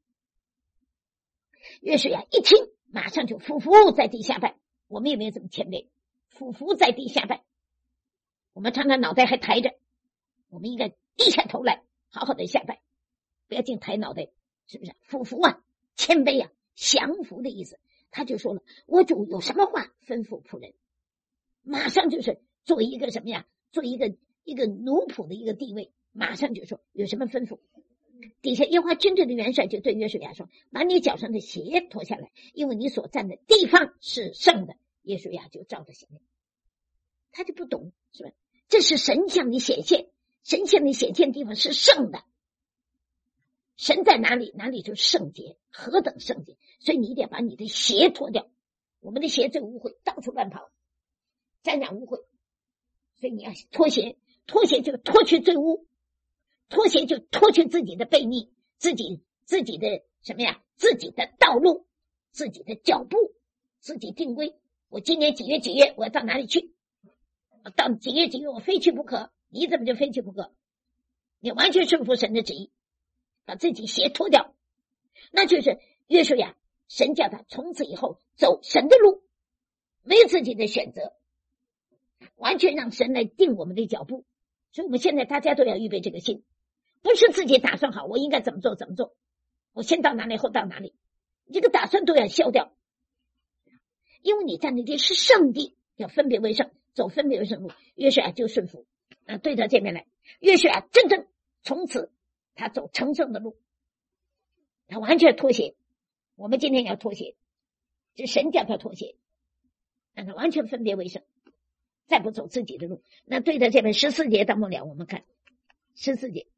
约书亚一听，马上就俯伏在地下拜。我们也没有这么谦卑，俯伏在地下拜。我们常常脑袋还抬着，我们应该低下头来，好好的下拜，不要净抬脑袋，是不是？俯伏啊，谦卑啊，降服的意思。他就说了：“我主有什么话吩咐仆人？”马上就是做一个什么呀？做一个一个奴仆的一个地位，马上就说有什么吩咐。底下耶和华军队的元帅就对约书亚说：“把你脚上的鞋脱下来，因为你所站的地方是圣的。”约书亚就照着行了。他就不懂，是吧？这是神向你显现，神向你显现的地方是圣的。神在哪里，哪里就圣洁，何等圣洁！所以你一定要把你的鞋脱掉。我们的鞋最污秽，到处乱跑，沾染污秽，所以你要脱鞋。脱鞋就脱去罪污，脱鞋就脱去自己的悖逆，自己自己的什么呀？自己的道路，自己的脚步，自己定规。我今年几月几月我要到哪里去？到几月几月我非去不可？你怎么就非去不可？你完全顺服神的旨意，把自己鞋脱掉，那就是约书亚，神叫他从此以后走神的路，没有自己的选择，完全让神来定我们的脚步。所以我们现在大家都要预备这个心，不是自己打算好我应该怎么做怎么做，我先到哪里后到哪里，这个打算都要消掉。因为你在那地是圣地，要分别为圣，走分别为圣路。约书亚就顺服啊，对到这边来，约书亚真正从此他走成圣的路，他完全脱鞋。我们今天要脱鞋，是神叫他脱鞋，让他完全分别为圣，再不走自己的路。那对着这边十四节到末了，我们看十四节，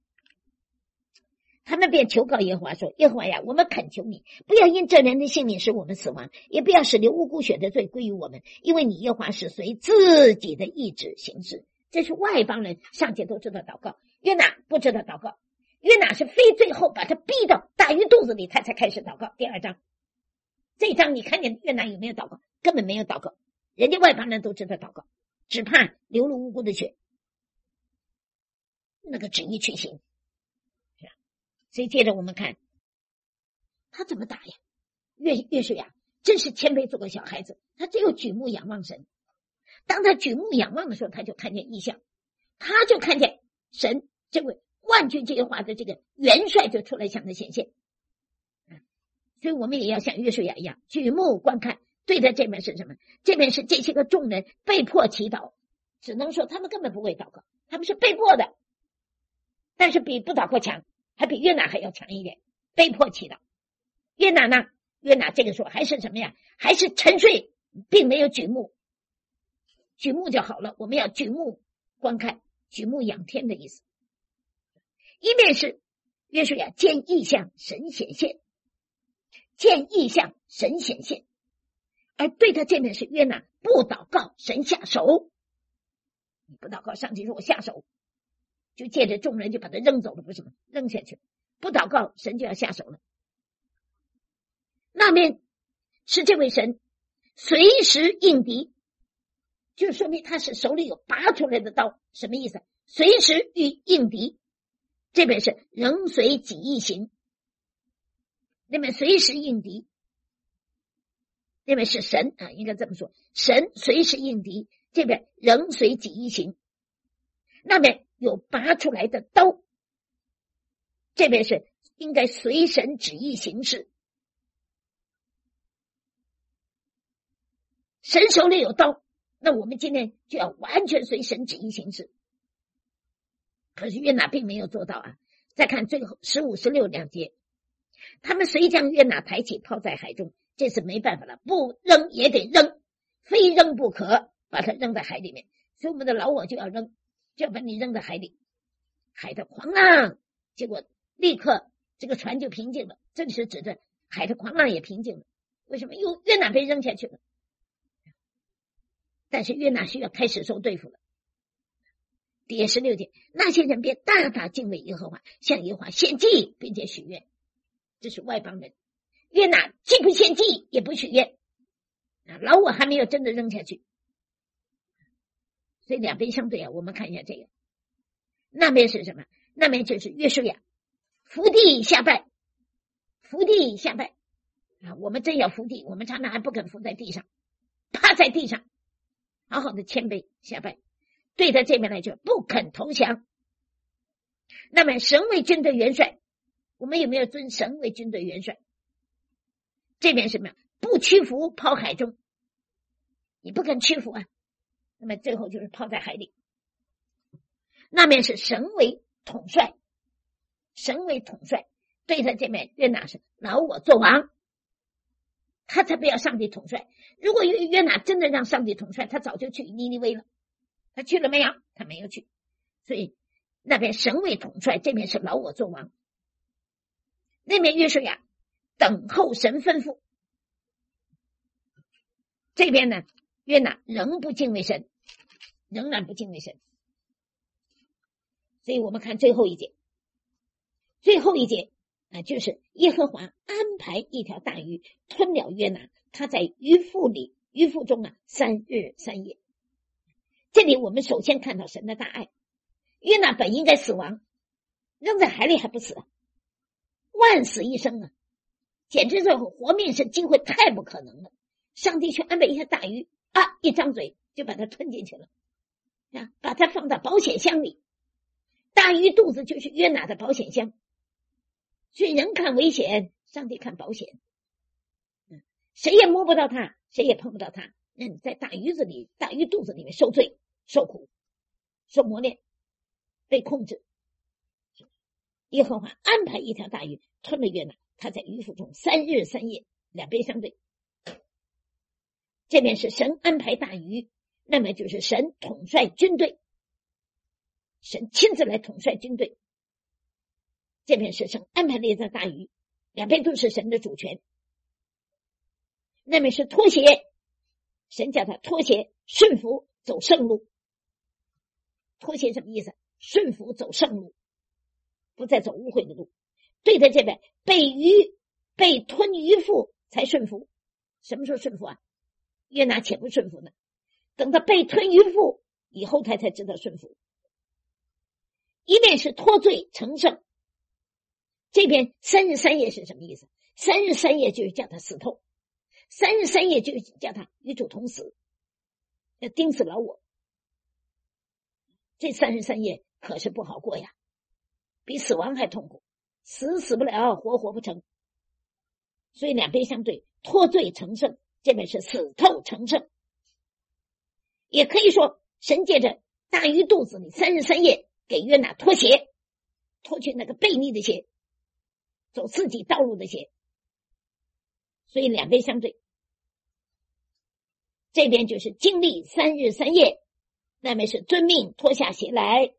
他们便求告耶和华说：耶和华呀，我们恳求你，不要因这人的性命使我们死亡，也不要使流无辜血的罪归于我们，因为你耶和华是随自己的意志行事。这是外邦人上界都知道祷告，约拿不知道祷告，约拿是非最后把他逼到大鱼肚子里，他才开始祷告。第二章，这一章你看见约拿有没有祷告？根本没有祷告，人家外邦人都知道祷告，只怕流了无辜的血，那个旨意去行。所以接着我们看他怎么打呀？约约书亚真是谦卑做个小孩子，他只有举目仰望神。当他举目仰望的时候，他就看见异象，他就看见神这位万军之耶和华的这个元帅就出来向他显现。所以我们也要像约书亚一样举目观看。对的，这边是什么？这边是这些个众人被迫祈祷，只能说他们根本不会祷告，他们是被迫的，但是比不祷告强，还比约拿还要强一点，被迫祈祷。约拿呢？约拿这个时候还是什么呀？还是沉睡，并没有举目。举目就好了，我们要举目观看，举目仰天的意思。一面是约书亚见异象，神显现，见异象，神显现，而对他这面是约拿不祷告，神下手。你不祷告，上帝说我下手，就借着众人就把他扔走了，不是吗？扔下去，不祷告，神就要下手了。那面是这位神随时应敌，就说明他是手里有拔出来的刀，什么意思？随时欲应敌。这边是仍随己意行，那边随时应敌，那边是神啊，应该这么说，神随时应敌，这边仍随己意行，那边有拔出来的刀，这边是应该随神旨意行事。神手里有刀，那我们今天就要完全随神旨意行事。可是约拿并没有做到啊！再看最后十五、十六两节，他们虽将约拿抬起抛在海中，这是没办法了，不扔也得扔，非扔不可，把他扔在海里面。所以我们的老我就要扔，就要把你扔在海里。海的狂浪，结果立刻这个船就平静了。这里是指着海的狂浪也平静了。为什么？因为约拿被扔下去了。但是约拿需要开始受对付了。第十六节，那些人便大大敬畏耶和华，向耶和华献祭，并且许愿。这是外邦人。约拿既不献祭，也不许愿，老我还没有真的扔下去。所以两边相对啊，我们看一下这个。那边是什么？那边就是约书亚伏地下拜，伏地下拜啊！我们真要伏地，我们常常还不肯伏在地上，趴在地上，好好的谦卑下拜。对他这边来说，不肯投降。那么神为军队元帅，我们有没有尊神为军队元帅？这边什么？不屈服，抛海中，你不肯屈服啊，那么最后就是抛在海里。那面是神为统帅，神为统帅，对他这边约拿是老我做王，他才不要上帝统帅。如果约约拿真的让上帝统帅，他早就去尼尼微了。他去了没有？他没有去。所以那边神为统帅，这边是老我做王。那边约书亚等候神吩咐，这边呢约拿仍不敬畏神，仍然不敬畏神。所以我们看最后一节，最后一节啊，就是耶和华安排一条大鱼吞了约拿，他在鱼腹里鱼腹中啊三日三夜。这里我们首先看到神的大爱，约拿本应该死亡，扔在海里还不死，万死一生啊，简直这活命是机会太不可能了。上帝却安排一条大鱼啊，一张嘴就把它吞进去了啊，把它放到保险箱里。大鱼肚子就是约拿的保险箱，所以人看危险，上帝看保险。嗯，谁也摸不到它，谁也碰不到它。那你在大鱼子里、大鱼肚子里面受罪、受苦、受磨练、被控制。耶和华安排一条大鱼吞了约拿，他在鱼腹中三日三夜，两边相对。这边是神安排大鱼，那么就是神统帅军队，神亲自来统帅军队。这边是神安排了一条大鱼，两边都是神的主权。那边是拖鞋，神叫他拖鞋顺服走圣路。拖鞋什么意思？顺服走圣路，不再走污秽的路。对的，这边被鱼被吞鱼腹才顺服。什么时候顺服啊？约拿且不顺服呢，等他被吞鱼腹以后，他才知道顺服。一面是脱罪成圣，这边三日三夜是什么意思？三日三夜就是叫他死透，三日三夜就是叫他与主同死，要钉死老我。这三日三夜可是不好过呀，比死亡还痛苦，死死不了，活活不成。所以两边相对，脱罪成圣，这边是死透成圣。也可以说神借着大鱼肚子里三日三夜给约拿脱鞋，脱去那个悖逆的鞋，走自己道路的鞋。所以两边相对，这边就是经历三日三夜，那边是遵命脱下鞋来。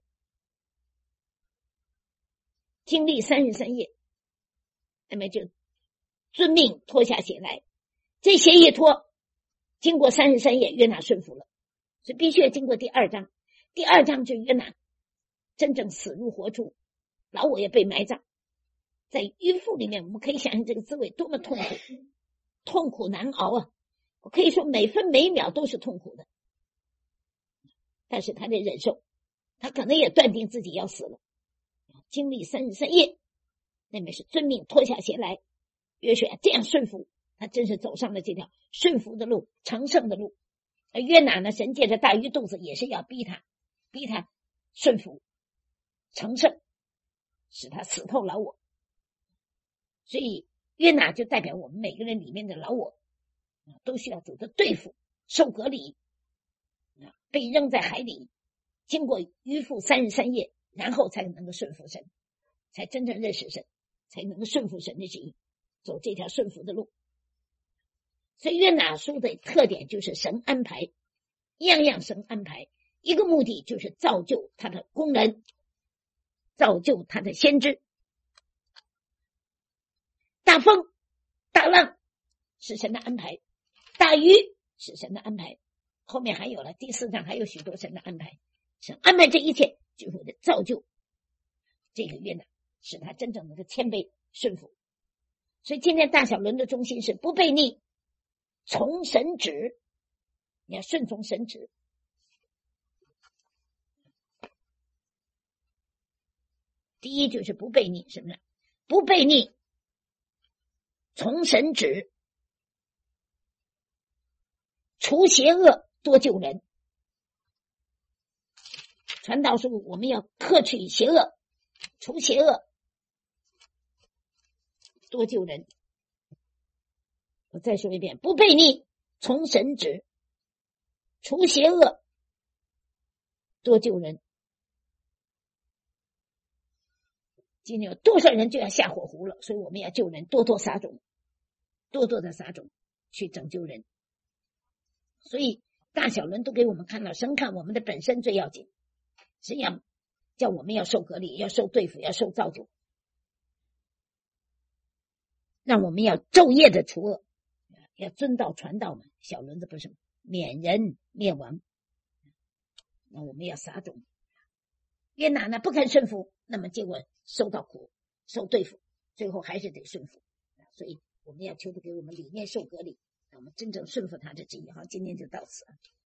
经历三日三夜，那么就遵命脱下鞋来。这鞋一脱，经过三日三夜，约拿顺服了，所以必须要经过第二章。第二章就约拿真正死入活出，老我也被埋葬在鱼腹里面。我们可以想象这个滋味多么痛苦，痛苦难熬啊！我可以说每分每秒都是痛苦的，但是他得忍受，他可能也断定自己要死了。经历三日三夜，那边是遵命脱下鞋来。约书亚这样顺服，他真是走上了这条顺服的路，成圣的路。而约拿呢，神借着大鱼肚子也是要逼他，逼他顺服成圣，使他死透老我。所以约拿就代表我们每个人里面的老我，都需要走的对付，受隔离，被扔在海里，经过鱼腹三日三夜，然后才能够顺服神，才真正认识神，才能够顺服神的旨意，走这条顺服的路。所以约拿书的特点就是神安排，样样神安排，一个目的就是造就他的工人，造就他的先知。大风大浪是神的安排，大鱼是神的安排，后面还有了第四章，还有许多神的安排。神安排这一切就是为了造就这个约拿，使他真正能够谦卑顺服。所以今天大小轮的中心是不悖逆，从神旨，你要顺从神旨。第一就是不悖逆，什么呢？不悖逆，从神旨，除邪恶，多救人。传道书我们要克取邪恶，除邪恶，多救人。我再说一遍，不悖逆，从神旨，除邪恶，多救人。今天有多少人就要下火湖了，所以我们要救人，多多撒种，多多的撒种去拯救人。所以大小人都给我们看到，神看我们的本身最要紧，是要叫我们要受隔离，要受对付，要受造就，让我们要昼夜的除恶，要遵道传道嘛。小轮子不是免人灭亡，那我们要撒种。约拿呢不肯顺服，那么结果受到苦，受对付， 最后还是得顺服。所以我们要求他给我们理念受隔离，我们真正顺服他的旨意。好，今天就到此。